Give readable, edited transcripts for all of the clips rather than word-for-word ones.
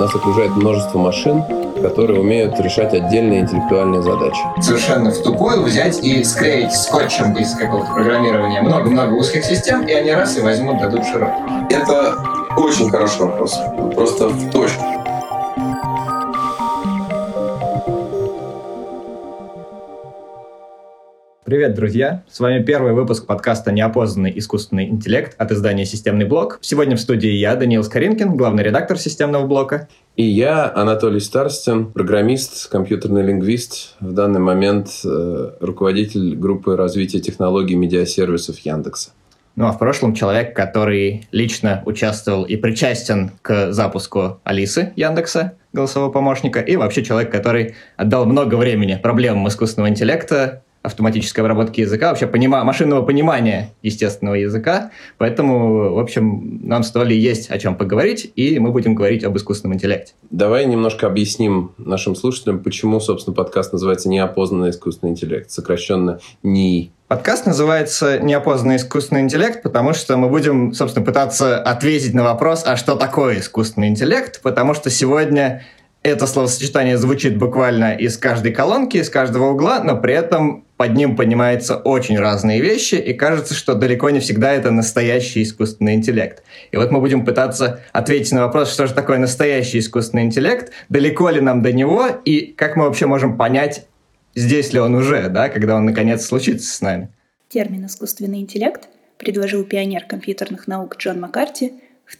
Нас окружает множество машин, которые умеют решать отдельные интеллектуальные задачи. Совершенно в тупую взять и склеить скотчем из какого-то программирования много-много узких систем, и они раз и возьмут, дадут широкий. Это очень хороший вопрос. Просто в точку. Привет, друзья! С вами первый выпуск подкаста «Неопознанный искусственный интеллект» от издания «Системный блок». Сегодня в студии я, Даниил Скоринкин, главный редактор «Системного блока». И я, Анатолий Старостин, программист, компьютерный лингвист, в данный момент руководитель группы развития технологий медиасервисов Яндекса. Ну а в прошлом человек, который лично участвовал и причастен к запуску Алисы Яндекса, голосового помощника, и вообще человек, который отдал много времени проблемам искусственного интеллекта, автоматической обработки языка, вообще машинного понимания естественного языка. Поэтому, в общем, нам с Толей есть о чем поговорить, и мы будем говорить об искусственном интеллекте. Давай немножко объясним нашим слушателям, почему, собственно, подкаст называется «Неопознанный искусственный интеллект», сокращенно НИИ. Подкаст называется «Неопознанный искусственный интеллект», потому что мы будем, собственно, пытаться ответить на вопрос, а что такое искусственный интеллект, потому что сегодня это словосочетание звучит буквально из каждой колонки, из каждого угла, но при этом под ним понимаются очень разные вещи, и кажется, что далеко не всегда это настоящий искусственный интеллект. И вот мы будем пытаться ответить на вопрос, что же такое настоящий искусственный интеллект, далеко ли нам до него, и как мы вообще можем понять, здесь ли он уже, да, когда он наконец случится с нами. Термин «искусственный интеллект» предложил пионер компьютерных наук Джон Маккарти в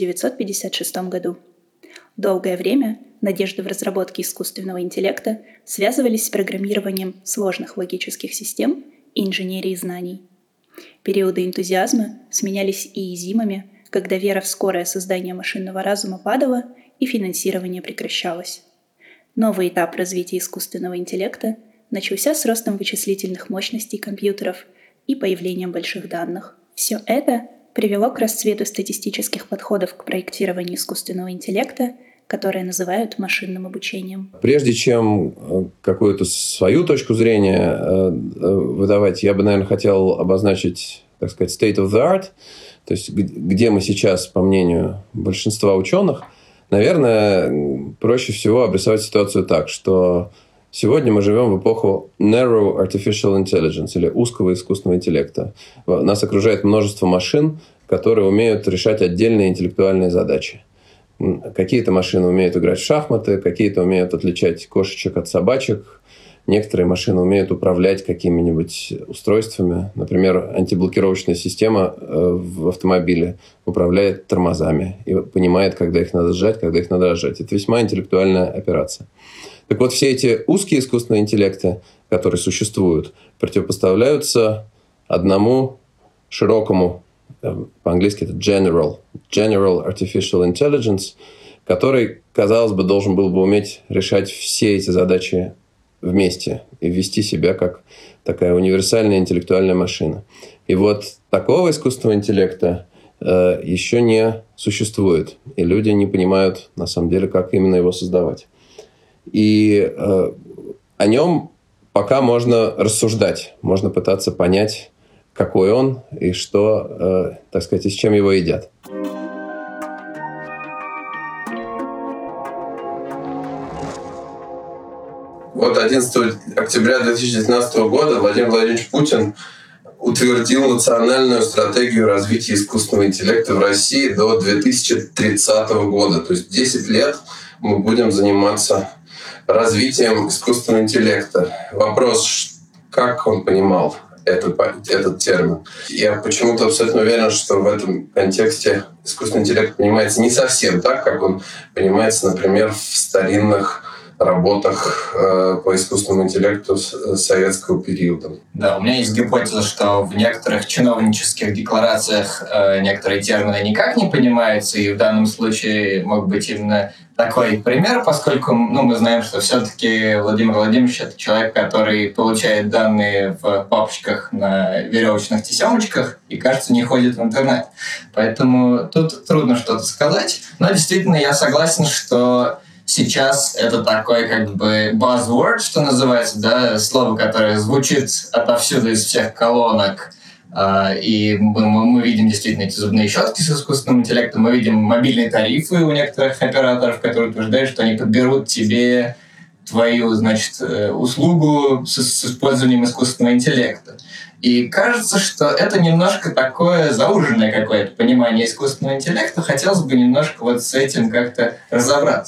1956 году. Долгое время надежды в разработке искусственного интеллекта связывались с программированием сложных логических систем и инженерией знаний. Периоды энтузиазма сменялись иизимами, когда вера в скорое создание машинного разума падала и финансирование прекращалось. Новый этап развития искусственного интеллекта начался с ростом вычислительных мощностей компьютеров и появлением больших данных. Все это привело к расцвету статистических подходов к проектированию искусственного интеллекта, которые называют машинным обучением. Прежде чем какую-то свою точку зрения выдавать, я бы, наверное, хотел обозначить, так сказать, state of the art, то есть где мы сейчас, по мнению большинства ученых. Наверное, проще всего обрисовать ситуацию так, что сегодня мы живем в эпоху narrow artificial intelligence, или узкого искусственного интеллекта. Нас окружает множество машин, которые умеют решать отдельные интеллектуальные задачи. Какие-то машины умеют играть в шахматы, какие-то умеют отличать кошечек от собачек, некоторые машины умеют управлять какими-нибудь устройствами. Например, антиблокировочная система в автомобиле управляет тормозами и понимает, когда их надо сжать, когда их надо разжать. Это весьма интеллектуальная операция. Так вот, все эти узкие искусственные интеллекты, которые существуют, противопоставляются одному широкому, по-английски это General Artificial Intelligence, который, казалось бы, должен был бы уметь решать все эти задачи вместе и вести себя как такая универсальная интеллектуальная машина. И вот такого искусственного интеллекта еще не существует. И люди не понимают, на самом деле, как именно его создавать. И о нем пока можно рассуждать, можно пытаться понять, какой он и что, так сказать, и с чем его едят. Вот 11 октября 2019 года Владимир Владимирович Путин утвердил национальную стратегию развития искусственного интеллекта в России до 2030 года. То есть 10 лет мы будем заниматься развитием искусственного интеллекта. Вопрос, как он понимал этот термин. Я почему-то абсолютно уверен, что в этом контексте искусственный интеллект понимается не совсем так, как он понимается, например, в старинных работах по искусственному интеллекту советского периода. Да, у меня есть гипотеза, что в некоторых чиновнических декларациях некоторые термины никак не понимаются, и в данном случае мог быть именно такой пример, поскольку мы знаем, что все-таки Владимир Владимирович — это человек, который получает данные в папочках на веревочных тесемочках и, кажется, не ходит в интернет. Поэтому тут трудно что-то сказать. Но действительно я согласен, что сейчас это такой как бы buzzword, что называется, да, слово, которое звучит отовсюду из всех колонок, И мы видим действительно эти зубные щетки с искусственным интеллектом, мы видим мобильные тарифы у некоторых операторов, которые утверждают, что они подберут тебе твою, значит, услугу с использованием искусственного интеллекта. И кажется, что это немножко такое зауженное какое-то понимание искусственного интеллекта. Хотелось бы немножко вот с этим как-то разобраться.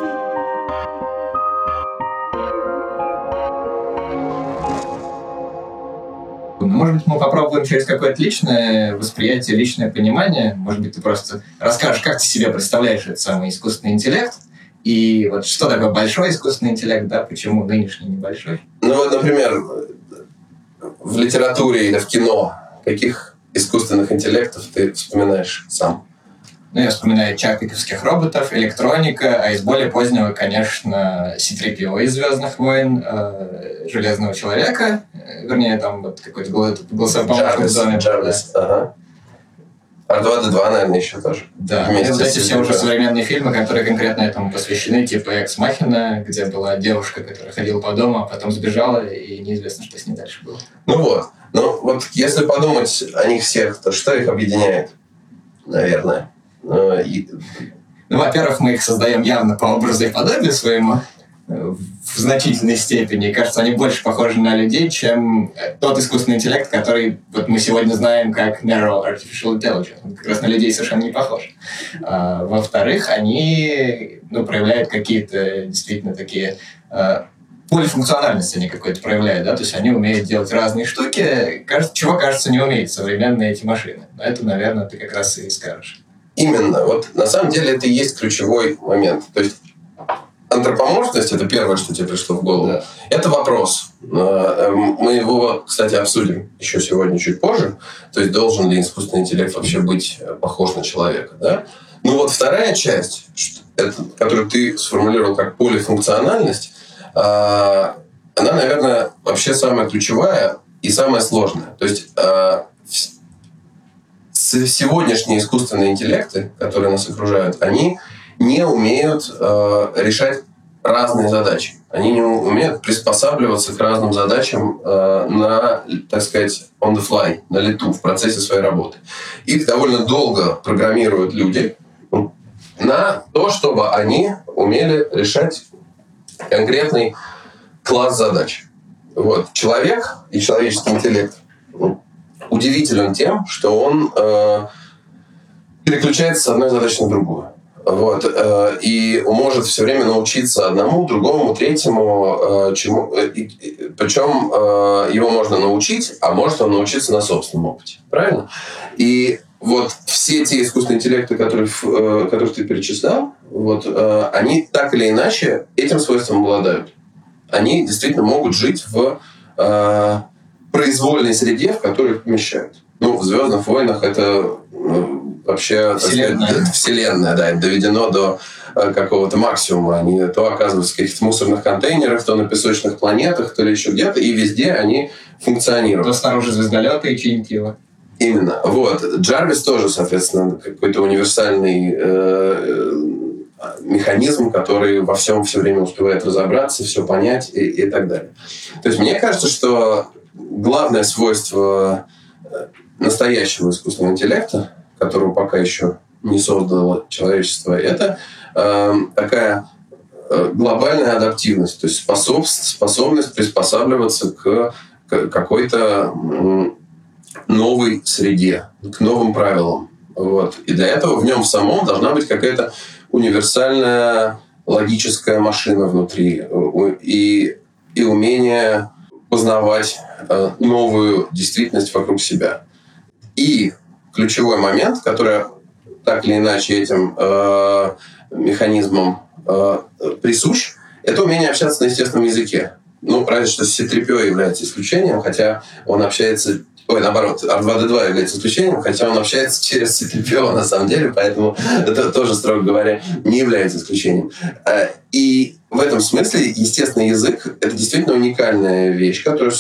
Может быть, мы попробуем через какое-то личное восприятие, личное понимание. Может быть, ты просто расскажешь, как ты себе представляешь этот самый искусственный интеллект. И вот что такое большой искусственный интеллект, да, почему нынешний небольшой? Ну вот, например, в литературе или в кино каких искусственных интеллектов ты вспоминаешь сам? Ну, я вспоминаю чапиковских роботов, электроника, а из более позднего, конечно, C-3PO из «Звездных войн», Железного человека, вернее, там вот какой-то голосовой помощник в доме. Джарвис, ага. R2-D2, наверное, еще тоже. Да, и вот эти все уже современные фильмы, которые конкретно этому посвящены, типа «Экс Махина», где была девушка, которая ходила по дому, а потом сбежала, и неизвестно, что с ней дальше было. Ну вот если подумать о них всех, то что их объединяет, наверное? Во-первых, мы их создаем явно по образу и подобию своему в значительной степени. Кажется, они больше похожи на людей, чем тот искусственный интеллект, который вот мы сегодня знаем как Narrow Artificial Intelligence. Он как раз на людей совершенно не похож. Во-вторых, они проявляют какие-то действительно такие полифункциональность они какой-то проявляют, да, то есть они умеют делать разные штуки, чего, кажется, не умеют современные эти машины. Но это, наверное, ты как раз и скажешь. Именно. Вот на самом деле это и есть ключевой момент. То есть антропоморфность — это первое, что тебе пришло в голову. Да. Это вопрос. Мы его, кстати, обсудим еще сегодня чуть позже. То есть должен ли искусственный интеллект вообще быть похож на человека, да? Ну вот вторая часть, которую ты сформулировал как полифункциональность, она, наверное, вообще самая ключевая и самая сложная. То есть сегодняшние искусственные интеллекты, которые нас окружают, они не умеют решать разные задачи. Они не умеют приспосабливаться к разным задачам на, так сказать, on the fly, на лету, в процессе своей работы. Их довольно долго программируют люди на то, чтобы они умели решать конкретный класс задач. Вот. Человек и человеческий интеллект удивителен тем, что он переключается с одной задачи на другую. Вот. И может все время научиться одному, другому, третьему, чему. Причем его можно научить, а может он научиться на собственном опыте. Правильно? И вот все те искусственные интеллекты, которых ты перечислял, вот, они так или иначе этим свойством обладают. Они действительно могут жить в произвольной среде, в которой их помещают. Ну, в «Звездных войнах» это вообще вселенная, да, это доведено до какого-то максимума. Они то оказываются в каких-то мусорных контейнерах, то на песочных планетах, то ли еще где-то, и везде они функционируют. То снаружи звездолета и чинить его. Именно. Вот. Джарвис тоже, соответственно, какой-то универсальный механизм, который во всем все время успевает разобраться, все понять и так далее. То есть мне кажется, что главное свойство настоящего искусственного интеллекта, которого пока еще не создало человечество, это такая глобальная адаптивность, то есть способность приспосабливаться к какой-то новой среде, к новым правилам. Вот. И для этого в нем самом должна быть какая-то универсальная логическая машина внутри и умение познавать новую действительность вокруг себя. И ключевой момент, который так или иначе этим механизмам присущ, это умение общаться на естественном языке. Ну, разве что C-3PO является исключением, хотя он общается... наоборот, R2-D2 является исключением, хотя он общается через C-3PO на самом деле, поэтому это тоже, строго говоря, не является исключением. И в этом смысле естественный язык — это действительно уникальная вещь, которая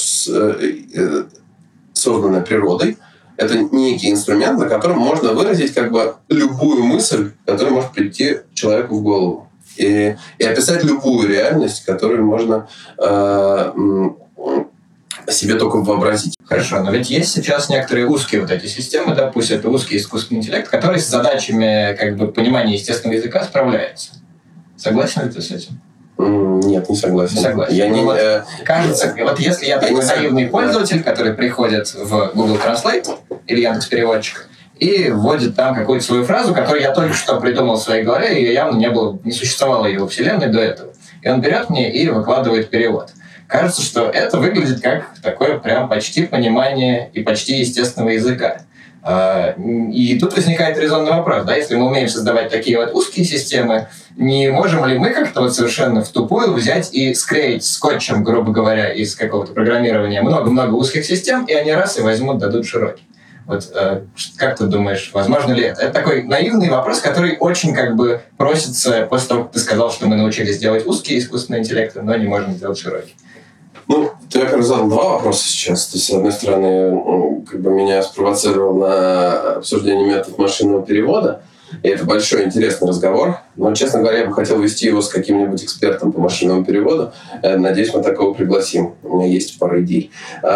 создана природой. Это некий инструмент, на котором можно выразить как бы любую мысль, которая может прийти человеку в голову. И описать любую реальность, которую можно себе только вообразить. Хорошо, но ведь есть сейчас некоторые узкие вот эти системы, да, пусть это узкий искусственный интеллект, который с задачами как бы понимания естественного языка справляется. Согласен ли ты с этим? Нет, не согласен. Не согласен. Кажется, вот если я такой наивный пользователь, который приходит в Google Translate или Яндекс.Переводчик и вводит там какую-то свою фразу, которую я только что придумал в своей голове, и явно не существовало его вселенной до этого. И он берет мне и выкладывает перевод. Кажется, что это выглядит как такое прям почти понимание и почти естественного языка. И тут возникает резонный вопрос, да, если мы умеем создавать такие вот узкие системы, не можем ли мы как-то вот совершенно в тупую взять и склеить скотчем, грубо говоря, из какого-то программирования много-много узких систем, и они раз и возьмут, дадут широкий. Вот как ты думаешь, возможно ли это? Это такой наивный вопрос, который очень как бы просится после того, как ты сказал, что мы научились делать узкие искусственные интеллекты, но не можем сделать широкие. Ну, ты, во-первых, задал два вопроса сейчас. То есть, с одной стороны, как бы меня спровоцировал на обсуждение методов машинного перевода. И это большой интересный разговор. Но, честно говоря, я бы хотел вести его с каким-нибудь экспертом по машинному переводу. Надеюсь, мы такого пригласим. У меня есть пара идей.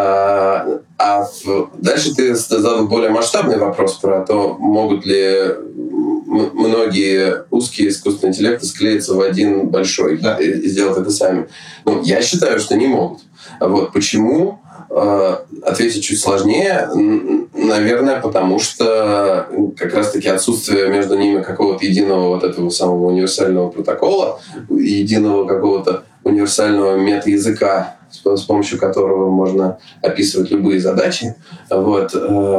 Дальше ты задал более масштабный вопрос про то, могут ли многие узкие искусственные интеллекты склеиться в один большой, да, и сделать это сами. Ну, я считаю, что не могут. Вот. Почему? Ответить чуть сложнее. Наверное, потому что как раз-таки отсутствие между ними какого-то единого вот этого самого универсального протокола, единого какого-то универсального метаязыка, с помощью которого можно описывать любые задачи, вот,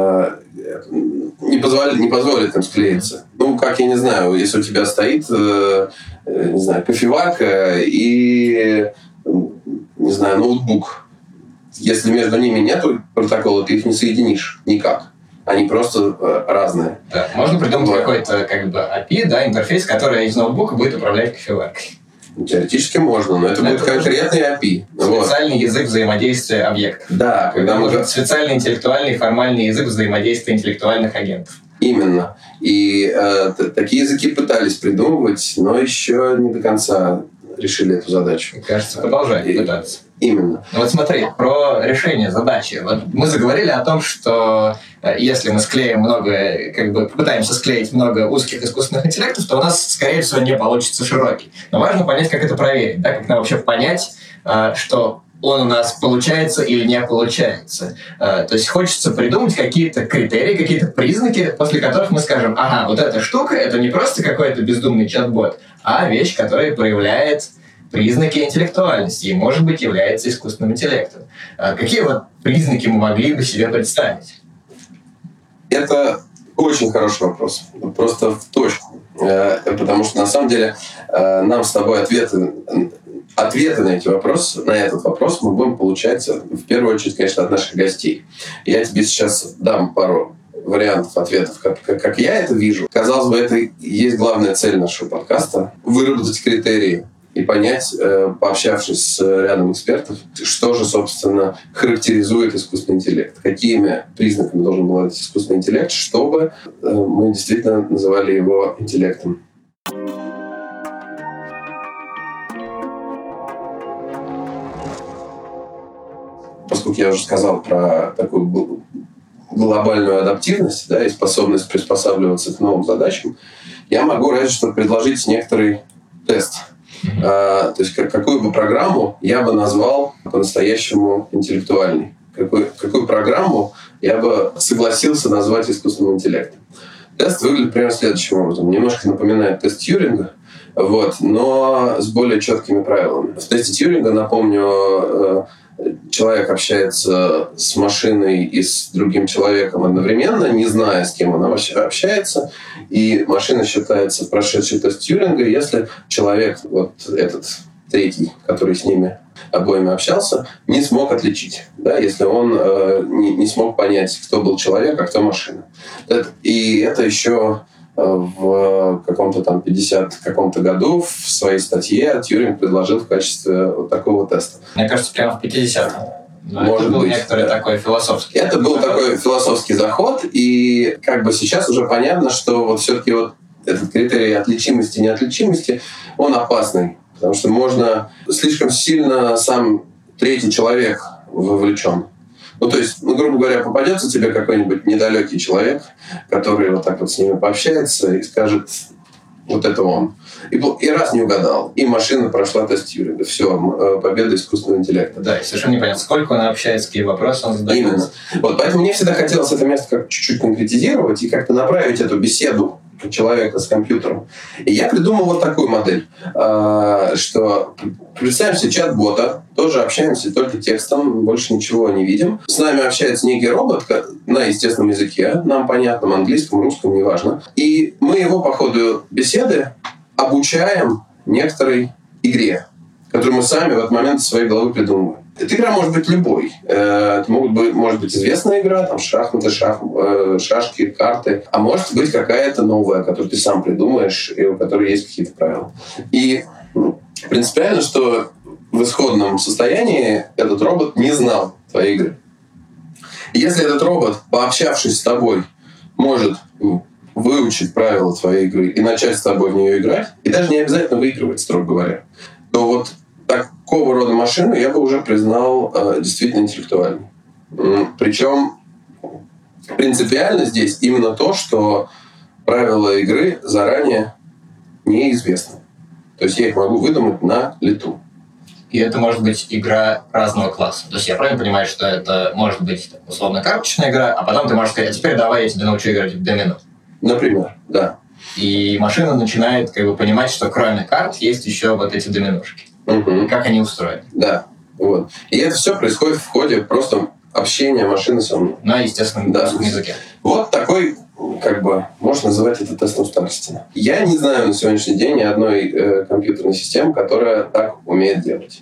не позволит им склеиться. Ну, как, я не знаю, если у тебя стоит, не знаю, кофеварка и, не знаю, ноутбук. Если между ними нет протокола, ты их не соединишь никак. Они просто разные. Да, можно придумать какой-то как бы API, да, интерфейс, который из ноутбука будет управлять кофеваркой. Теоретически можно, но это будет конкретный API. Специальный язык взаимодействия объектов. Да, когда мы... Специальный интеллектуальный формальный язык взаимодействия интеллектуальных агентов. Именно. И такие языки пытались придумывать, но еще не до конца решили эту задачу. Мне кажется, продолжают пытаться. Именно. Ну вот смотри, про решение задачи. Вот мы заговорили о том, что если мы склеим много, как бы попытаемся склеить много узких искусственных интеллектов, то у нас, скорее всего, не получится широкий. Но важно понять, как это проверить, да, как нам вообще понять, что он у нас получается или не получается. То есть хочется придумать какие-то критерии, какие-то признаки, после которых мы скажем, ага, вот эта штука, это не просто какой-то бездумный чат-бот, а вещь, которая проявляет признаки интеллектуальности и, может быть, является искусственным интеллектом. Какие вот признаки мы могли бы себе представить? Это очень хороший вопрос. Просто в точку. Потому что, на самом деле, нам с тобой ответы на эти вопросы, на этот вопрос мы будем получать, в первую очередь, конечно, от наших гостей. Я тебе сейчас дам пару вариантов ответов, как я это вижу. Казалось бы, это и есть главная цель нашего подкаста — выработать критерии и понять, пообщавшись с рядом экспертов, что же, собственно, характеризует искусственный интеллект. Какими признаками должен обладать искусственный интеллект, чтобы мы действительно называли его интеллектом. Поскольку я уже сказал про такую глобальную адаптивность, да, и способность приспосабливаться к новым задачам, я могу разве что предложить некоторый тест. То есть какую бы программу я бы назвал по-настоящему интеллектуальной? Какую программу я бы согласился назвать искусственным интеллектом? Тест выглядит примерно следующим образом. Немножко напоминает тест Тьюринга, вот, но с более четкими правилами. В тесте Тьюринга, напомню, человек общается с машиной и с другим человеком одновременно, не зная, с кем он вообще общается, и машина считается прошедшей тест Тьюринга, если человек, вот этот третий, который с ними обоими общался, не смог отличить, да, если он не смог понять, кто был человек, а кто машина. И это еще в каком-то там 50 каком-то году в своей статье Тьюринг предложил в качестве вот такого теста. Мне кажется, прямо в 50-м. Может это был быть, некоторый такой философский. Это был такой философский заход, и как бы сейчас уже понятно, что вот все-таки вот этот критерий отличимости и неотличимости, он опасный, потому что можно слишком сильно сам третий человек вовлечен. Ну, то есть, грубо говоря, попадется тебе какой-нибудь недалекий человек, который вот так вот с ними пообщается и скажет, вот это он. И раз не угадал, и машина прошла тестирование. Все, победа искусственного интеллекта. Да, и совершенно непонятно, сколько он общается, какие вопросы он задает. Именно. Вот, поэтому мне всегда хотелось это место как чуть-чуть конкретизировать и как-то направить эту беседу человека с компьютером. И я придумал вот такую модель, что представим себе чат-бота, тоже общаемся только текстом, больше ничего не видим. С нами общается некий робот на естественном языке, нам понятном, английском, русском, неважно. И мы его по ходу беседы обучаем некоторой игре, которую мы сами в этот момент из своей головы придумываем. Эта игра может быть любой. Это может быть известная игра, там шахматы, шашки, карты. А может быть какая-то новая, которую ты сам придумаешь, и у которой есть какие-то правила. И принципиально, что в исходном состоянии этот робот не знал твоей игры. И если этот робот, пообщавшись с тобой, может выучить правила твоей игры и начать с тобой в нее играть, и даже не обязательно выигрывать, строго говоря, то вот такого рода машину я бы уже признал действительно интеллектуальной. Причем принципиально здесь именно то, что правила игры заранее неизвестны. То есть я их могу выдумать на лету. И это может быть игра разного класса. То есть я правильно понимаю, что это может быть условно карточная игра, а потом ты можешь сказать, а теперь давай я тебе научу играть в домино. Например, да. И машина начинает понимать, что кроме карт есть еще вот эти доминошки. Угу. Как они устроены. Да. Вот. И это все происходит в ходе просто общения машины со мной. На естественном языке. Вот такой, можно называть это тестом старости. Я не знаю на сегодняшний день ни одной компьютерной системы, которая так умеет делать.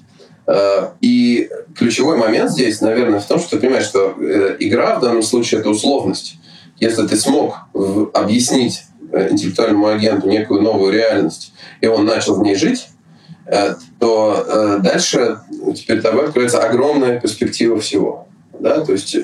И ключевой момент здесь, наверное, в том, что ты понимаешь, что игра в данном случае — это условность. Если ты смог объяснить интеллектуальному агенту некую новую реальность, и он начал в ней жить, то дальше перед тобой откроется огромная перспектива всего. Да? То есть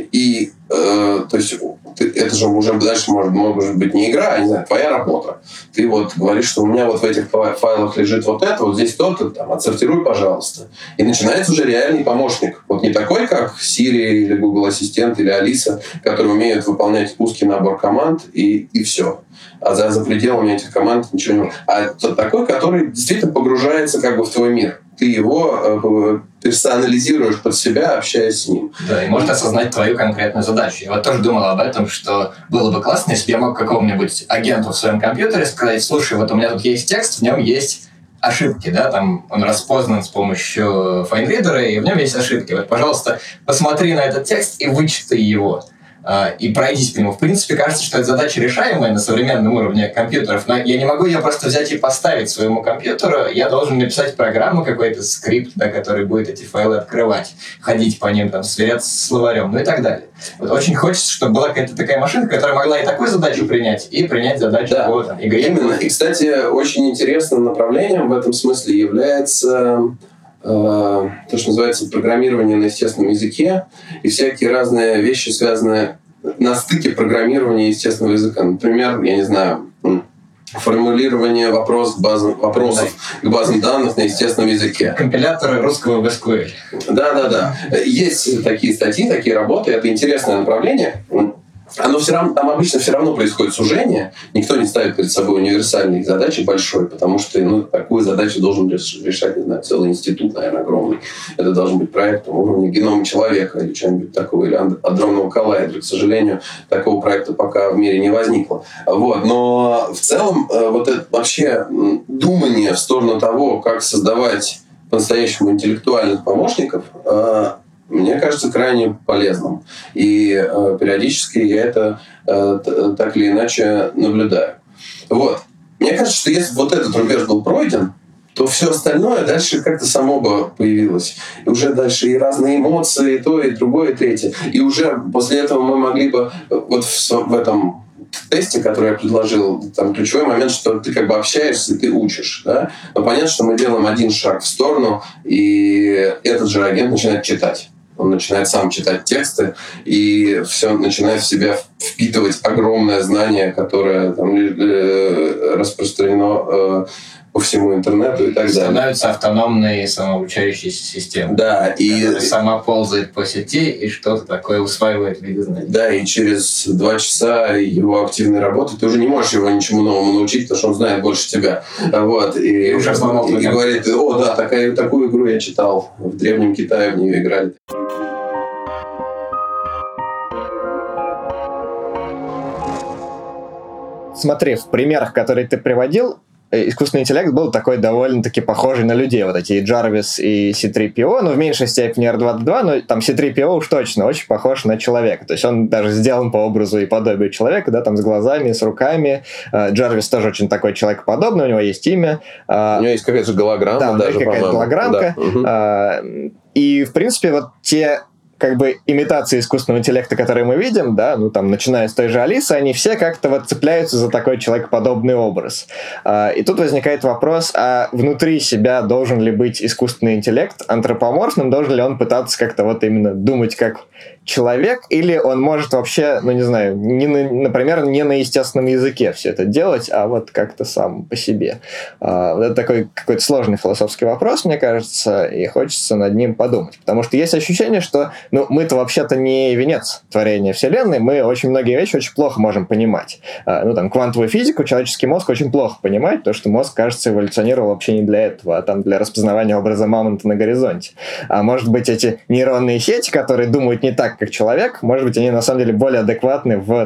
это же уже дальше может быть не игра, а, не знаю, твоя работа. Ты вот говоришь, что у меня вот в этих файлах лежит вот это, вот здесь то-то, там, отсортируй, пожалуйста. И начинается уже реальный помощник. Вот не такой, как Siri или Google Ассистент или Алиса, которые умеют выполнять узкий набор команд и все. А за пределами этих команд ничего не может. А такой, который действительно погружается в твой мир. Ты его персонализируешь под себя, общаясь с ним. Да, и может осознать твою конкретную задачу. Я вот тоже думал об этом, что было бы классно, если бы я мог какому-нибудь агенту в своем компьютере сказать: слушай, вот у меня тут есть текст, в нем есть ошибки, да, там он распознан с помощью файнридера, и в нем есть ошибки. Вот, пожалуйста, посмотри на этот текст и вычитай его. И пройдись по нему. В принципе, кажется, что это задача решаемая на современном уровне компьютеров, но я не могу ее просто взять и поставить своему компьютеру. Я должен написать программу, какой-то скрипт, да, который будет эти файлы открывать, ходить по ним, там, сверяться с словарем, ну и так далее. Вот очень хочется, чтобы была какая-то такая машинка, которая могла и такую задачу принять, и принять задачу по игре. Именно. И, кстати, очень интересным направлением в этом смысле является то, что называется программирование на естественном языке и всякие разные вещи, связанные на стыке программирования и естественного языка. Например, я не знаю, формулирование вопросов к базам данных на естественном языке. Компиляторы русского в SQL. Да. Есть такие статьи, такие работы. Это интересное направление. Оно там обычно все равно происходит сужение. Никто не ставит перед собой универсальной задачи большой, потому что такую задачу должен решать, не знаю, целый институт, наверное, огромный. Это должен быть проект на уровне генома человека или чего-нибудь такого, или адронного коллайдера. К сожалению, такого проекта пока в мире не возникло. Вот. Но в целом вот это вообще думание в сторону того, как создавать по-настоящему интеллектуальных помощников, мне кажется крайне полезным. И периодически я это так или иначе наблюдаю. Вот. Мне кажется, что если вот этот рубеж был пройден, то все остальное дальше как-то само бы появилось. И уже дальше и разные эмоции, и то, и другое, и третье. И уже после этого мы могли бы вот в этом тесте, который я предложил, там ключевой момент, что ты общаешься, ты учишь. Да? Но понятно, что мы делаем один шаг в сторону, и этот же агент начинает читать. Он начинает сам читать тексты и все начинает в себя впитывать огромное знание, которое там распространено по по всему интернету и так далее. Становится автономной самообучающейся системой. Да, которая сама ползает по сети и что-то такое усваивает в виде знаний. Да, и через 2 часа его активной работы ты уже не можешь его ничему новому научить, потому что он знает больше тебя. Вот. И уже и говорит, да, такую игру я читал. В Древнем Китае в нее играли. Смотри, в примерах, которые ты приводил, искусственный интеллект был такой довольно-таки похожий на людей. Вот эти и Jarvis, и C-3PO, в меньшей степени R2-D2, но там C-3PO уж точно очень похож на человека. То есть он даже сделан по образу и подобию человека, да, там с глазами, с руками. Jarvis тоже очень такой человекоподобный, у него есть имя. У него есть какая-то голограмма. Да, даже, какая-то голограммка. Да. И, в принципе, вот те имитации искусственного интеллекта, которые мы видим, да, начиная с той же Алисы, они все как-то цепляются за такой человекоподобный образ. И тут возникает вопрос, а внутри себя должен ли быть искусственный интеллект антропоморфным, должен ли он пытаться как-то именно думать как человек, или он может вообще, например, не на естественном языке все это делать, а как-то сам по себе. Это такой какой-то сложный философский вопрос, мне кажется, и хочется над ним подумать. Потому что есть ощущение, что мы-то вообще-то не венец творения Вселенной, мы очень многие вещи очень плохо можем понимать. Квантовую физику человеческий мозг очень плохо понимает, потому что мозг, кажется, эволюционировал вообще не для этого, а для распознавания образа мамонта на горизонте. А может быть, эти нейронные сети, которые думают не так, как человек, может быть, они на самом деле более адекватны в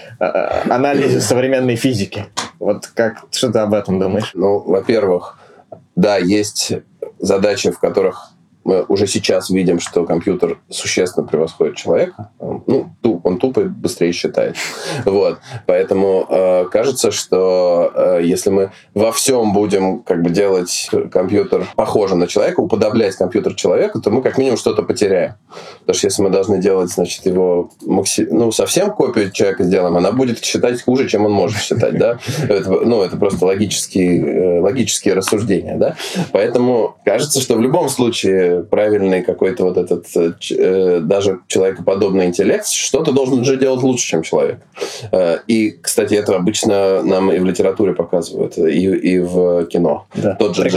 анализе современной физики. Что ты об этом думаешь? Во-первых, да, есть задачи, в которых мы уже сейчас видим, что компьютер существенно превосходит человека. Он тупо и быстрее считает. Вот. Поэтому кажется, что если мы во всем будем делать компьютер похожим на человека, уподоблять компьютер человеку, то мы как минимум что-то потеряем. Потому что если мы должны делать, его совсем копию человека сделаем, она будет считать хуже, чем он может считать. Да? Это просто логические рассуждения. Да? Поэтому кажется, что в любом случае правильный какой-то этот даже человекоподобный интеллект что-то должен уже делать лучше, чем человек. И, кстати, это обычно нам и в литературе показывают, и в кино. Да. Тот же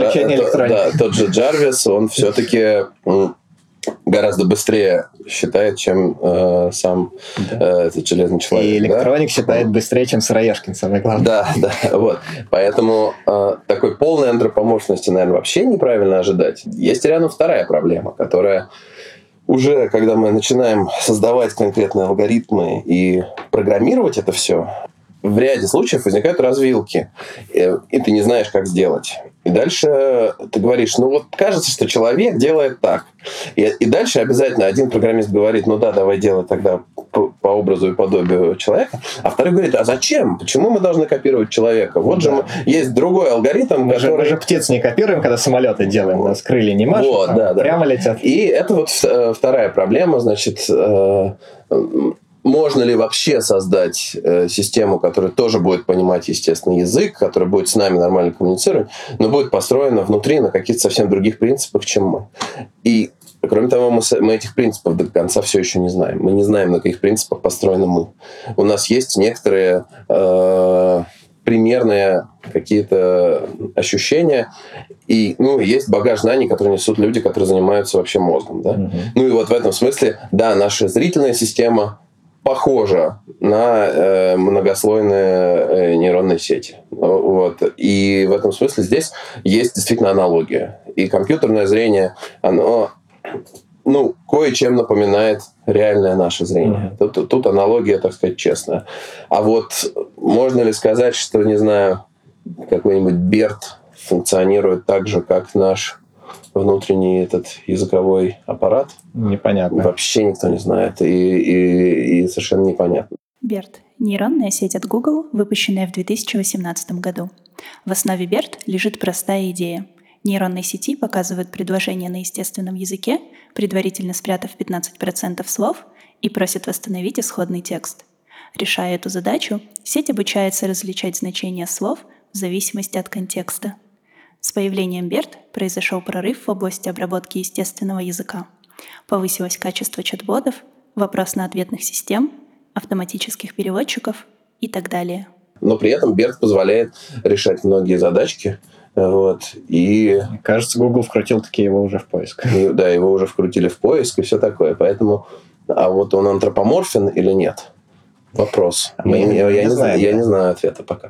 Джарвис, он все-таки гораздо быстрее считает, чем сам этот железный человек. И электроник считает быстрее, чем Сыроежкин, самое главное. Да, вот. Поэтому такой полной антропоморфности, наверное, вообще неправильно ожидать. Есть рядом вторая проблема, которая уже, когда мы начинаем создавать конкретные алгоритмы и программировать это все, в ряде случаев возникают развилки, и ты не знаешь, как сделать. И дальше ты говоришь, кажется, что человек делает так. И дальше обязательно один программист говорит, давай делай тогда по образу и подобию человека, а второй говорит, а зачем? Почему мы должны копировать человека? Есть другой алгоритм, мы же птиц не копируем, когда самолеты делаем, у нас крылья не машут, прямо летят. И это вторая проблема, можно ли вообще создать систему, которая тоже будет понимать естественный язык, которая будет с нами нормально коммуницировать, но будет построена внутри на каких-то совсем других принципах, чем мы. И, кроме того, мы этих принципов до конца все еще не знаем. Мы не знаем, на каких принципах построены мы. У нас есть некоторые примерные какие-то ощущения, и есть багаж знаний, которые несут люди, которые занимаются вообще мозгом. Да? И в этом смысле, да, наша зрительная система похожа на многослойные нейронные сети. И в этом смысле здесь есть действительно аналогия. И компьютерное зрение, оно кое-чем напоминает реальное наше зрение. Тут аналогия, так сказать, честная. А можно ли сказать, что, не знаю, какой-нибудь Берт функционирует так же, как наш внутренний этот языковой аппарат? Непонятно. Вообще никто не знает. И совершенно непонятно. BERT – нейронная сеть от Google, выпущенная в 2018 году. В основе BERT лежит простая идея. Нейронные сети показывают предложения на естественном языке, предварительно спрятав 15% слов, и просят восстановить исходный текст. Решая эту задачу, сеть обучается различать значения слов в зависимости от контекста. С появлением BERT произошел прорыв в области обработки естественного языка. Повысилось качество чат-ботов, вопросно-ответных систем, автоматических переводчиков и так далее. Но при этом BERT позволяет решать многие задачки, Вот. И... Кажется, Google вкрутил-таки его уже в поиск. Да, его уже вкрутили в поиск и все такое. Поэтому... А вот он антропоморфен или нет? Вопрос. Я не знаю ответа пока.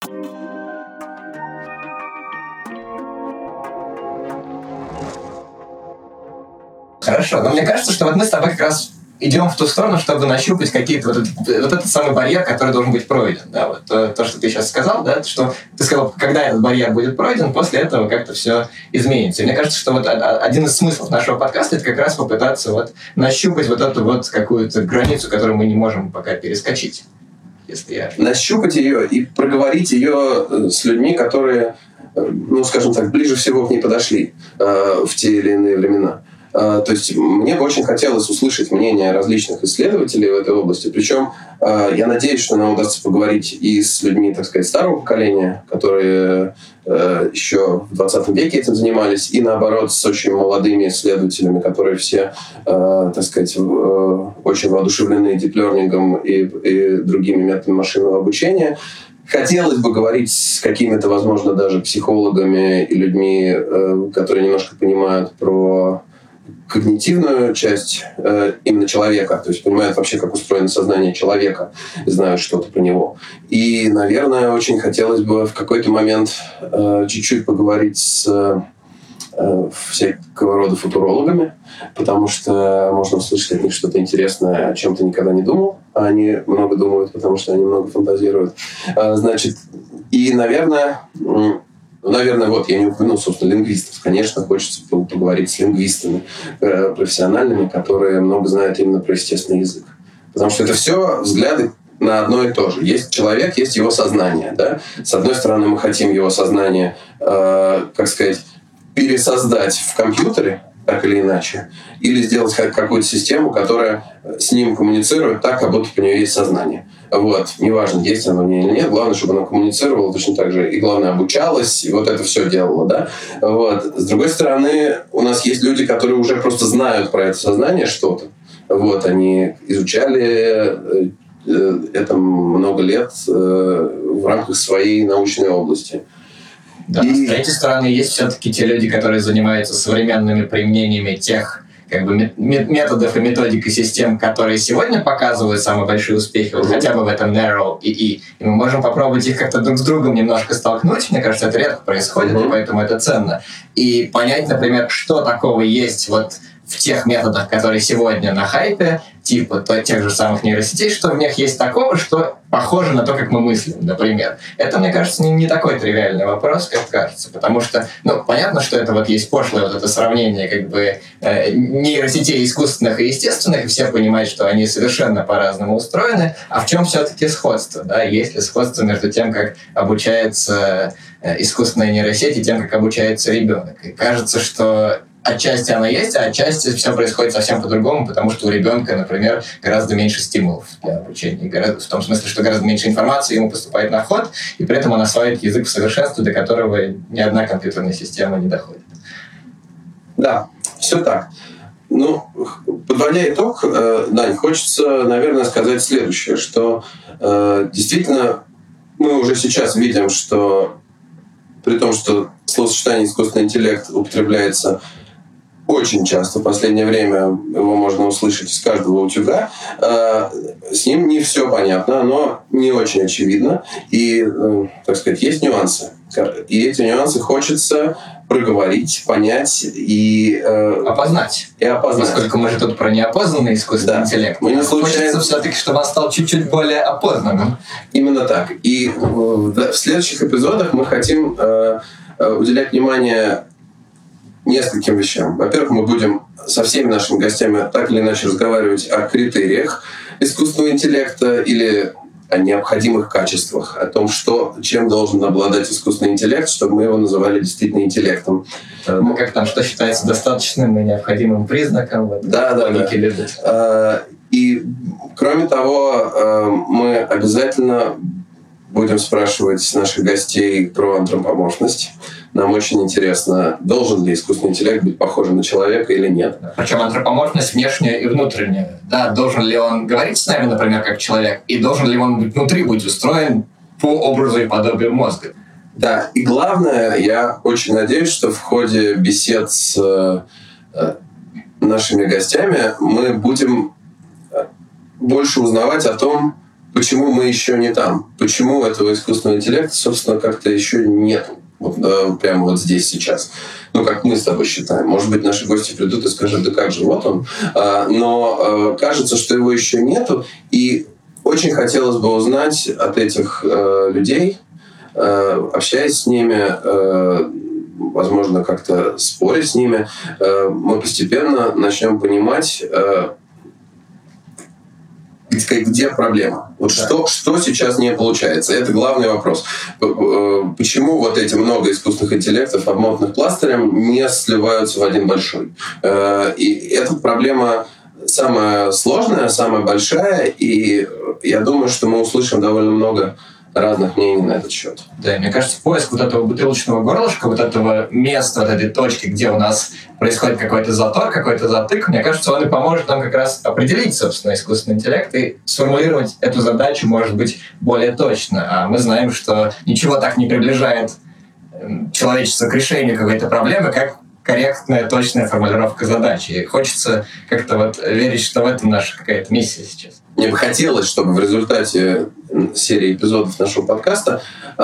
Хорошо, но мне кажется, что вот мы с тобой как раз идем в ту сторону, чтобы нащупать какие-то вот этот самый барьер, который должен быть пройден. Да, вот то, что ты сейчас сказал, да, что ты сказал, когда этот барьер будет пройден, после этого как-то все изменится. И мне кажется, что вот один из смыслов нашего подкаста — это как раз попытаться вот нащупать вот эту вот какую-то границу, которую мы не можем пока перескочить. Нащупать ее и проговорить ее с людьми, которые, ну, скажем так, ближе всего к ней подошли в те или иные времена. То есть мне бы очень хотелось услышать мнение различных исследователей в этой области. Причем я надеюсь, что нам удастся поговорить и с людьми, так сказать, старого поколения, которые еще в 20 веке этим занимались, и наоборот с очень молодыми исследователями, которые все, так сказать, очень воодушевлены дип-лернингом и другими методами машинного обучения. Хотелось бы говорить с какими-то, возможно, даже психологами и людьми, которые немножко понимают про когнитивную часть именно человека, то есть понимают вообще, как устроено сознание человека, знают что-то про него. И, наверное, очень хотелось бы в какой-то момент чуть-чуть поговорить с всякого рода футурологами, потому что можно услышать от них что-то интересное, о чем ты никогда не думал, а они много думают, потому что они много фантазируют. Значит, и, наверное, вот я не упомянул, собственно, лингвистов. Конечно, хочется поговорить с лингвистами профессиональными, которые много знают именно про естественный язык. Потому что это все взгляды на одно и то же. Есть человек, есть его сознание. Да? С одной стороны, мы хотим его сознание, как сказать, пересоздать в компьютере, так или иначе, или сделать какую-то систему, которая с ним коммуницирует так, как будто у нее есть сознание. Вот. Неважно, есть оно у нее или нет, главное, чтобы она коммуницировала точно так же, и главное, обучалась, и вот это все делала. Да? Вот. С другой стороны, у нас есть люди, которые уже просто знают про это сознание что-то. Вот. Они изучали это много лет в рамках своей научной области. Да, с третьей стороны, есть все-таки те люди, которые занимаются современными применениями тех как бы методов и методик и систем, которые сегодня показывают самые большие успехи, вот хотя бы в этом Narrow и мы можем попробовать их как-то друг с другом немножко столкнуть. Мне кажется, это редко происходит, и поэтому это ценно. И понять, например, что такого есть вот в тех методах, которые сегодня на хайпе, типа тех же самых нейросетей, что в них есть такого, что похоже на то, как мы мыслим, например. Это, мне кажется, не такой тривиальный вопрос, как кажется, потому что, ну, понятно, что это вот есть пошлое вот это сравнение как бы нейросетей искусственных и естественных, и все понимают, что они совершенно по-разному устроены, а в чем все-таки сходство, да? Есть ли сходство между тем, как обучается искусственная нейросеть, и тем, как обучается ребенок? И кажется, что отчасти она есть, а отчасти все происходит совсем по-другому, потому что у ребенка, например, гораздо меньше стимулов для обучения. В том смысле, что гораздо меньше информации ему поступает на вход, и при этом он осваивает язык в совершенстве, до которого ни одна компьютерная система не доходит. Да, все так. Ну, подводя итог, Дань, хочется, наверное, сказать следующее, что действительно мы уже сейчас видим, что при том, что словосочетание «искусственный интеллект» употребляется очень часто, в последнее время его можно услышать из каждого утюга, с ним не все понятно, оно не очень очевидно, и, так сказать, есть нюансы. И эти нюансы хочется проговорить, понять и опознать. Поскольку мы же тут про неопознанный искусственный интеллект. Мы не случайно... Хочется все-таки, чтобы он стал чуть-чуть более опознанным. Именно так. И в следующих эпизодах мы хотим уделять внимание нескольким вещам. Во-первых, мы будем со всеми нашими гостями так или иначе разговаривать о критериях искусственного интеллекта или о необходимых качествах, о том, чем должен обладать искусственный интеллект, чтобы мы его называли действительно интеллектом. Ну, как там, что считается достаточным и необходимым признаком. Вот, да. И, кроме того, мы обязательно будем спрашивать наших гостей про антропоморфность. Нам очень интересно, должен ли искусственный интеллект быть похожим на человека или нет. Причем антропоморфность внешняя и внутренняя. Да, должен ли он говорить с нами, например, как человек, и должен ли он внутри быть устроен по образу и подобию мозга. Да, и главное, я очень надеюсь, что в ходе бесед с нашими гостями мы будем больше узнавать о том, почему мы еще не там, почему этого искусственного интеллекта, собственно, как-то еще нет. Вот, прямо вот здесь, сейчас. Ну, как мы с тобой считаем. Может быть, наши гости придут и скажут, да как же, вот он. Но кажется, что его еще нету. И очень хотелось бы узнать от этих людей, общаясь с ними, возможно, как-то споря с ними, мы постепенно начнем понимать, где проблема. Вот да. Что сейчас не получается? Это главный вопрос. Почему вот эти много искусственных интеллектов, обмотанных пластырем, не сливаются в один большой? И эта проблема самая сложная, самая большая, и я думаю, что мы услышим довольно много разных мнений на этот счет. Да, мне кажется, поиск вот этого бутылочного горлышка, вот этого места, вот этой точки, где у нас происходит какой-то затор, какой-то затык, мне кажется, он и поможет нам как раз определить, собственно, искусственный интеллект и сформулировать эту задачу, может быть, более точно. А мы знаем, что ничего так не приближает человечество к решению какой-то проблемы, как корректная, точная формулировка задачи. И хочется как-то вот верить, что в этом наша какая-то миссия сейчас. Мне бы хотелось, чтобы в результате серии эпизодов нашего подкаста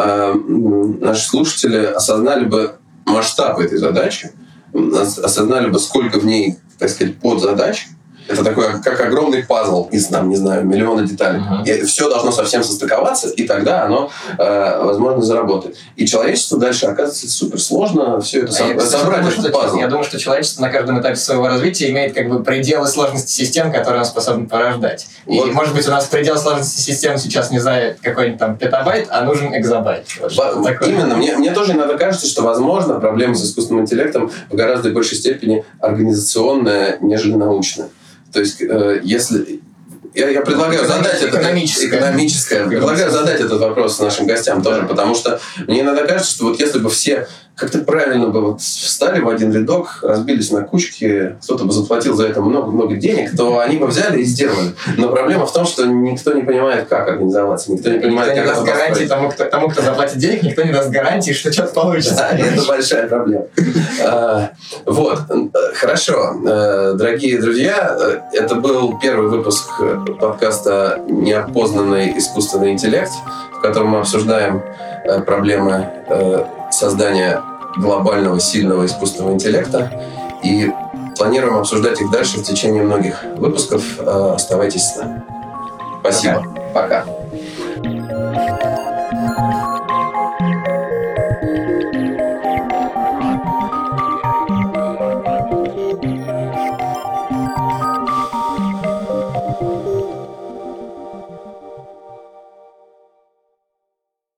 наши слушатели осознали бы масштаб этой задачи, осознали бы, сколько в ней, так сказать, подзадач. Это такой, как огромный пазл из, не знаю, миллиона деталей. И все должно совсем состыковаться, и тогда оно, возможно, заработает. И человечеству дальше, оказывается, супер сложно все это собрать, этот пазл. Я думаю, что человечество на каждом этапе своего развития имеет как бы пределы сложности систем, которые он способен порождать. Вот. И, может быть, у нас предел сложности систем сейчас, не знаю, какой-нибудь там петабайт, а нужен экзобайт. Вот именно. Мне тоже иногда кажется, что, возможно, проблема с искусственным интеллектом в гораздо большей степени организационная, нежели научная. То есть, если... Я предлагаю задать предлагаю задать этот вопрос нашим гостям тоже, потому что мне иногда кажется, что вот если бы все как-то правильно бы вот встали в один рядок, разбились на кучки, кто-то бы заплатил за это много-много денег, то они бы взяли и сделали. Но проблема в том, что никто не понимает, как организоваться, никто не понимает, как это гарантии тому, кто заплатит денег, никто не даст гарантии, что что-то получится. Да, это большая проблема. Вот. Хорошо. Дорогие друзья, это был первый выпуск подкаста «Неопознанный искусственный интеллект», в котором мы обсуждаем проблемы создания глобального сильного искусственного интеллекта и планируем обсуждать их дальше в течение многих выпусков. Оставайтесь с нами. Спасибо. Пока.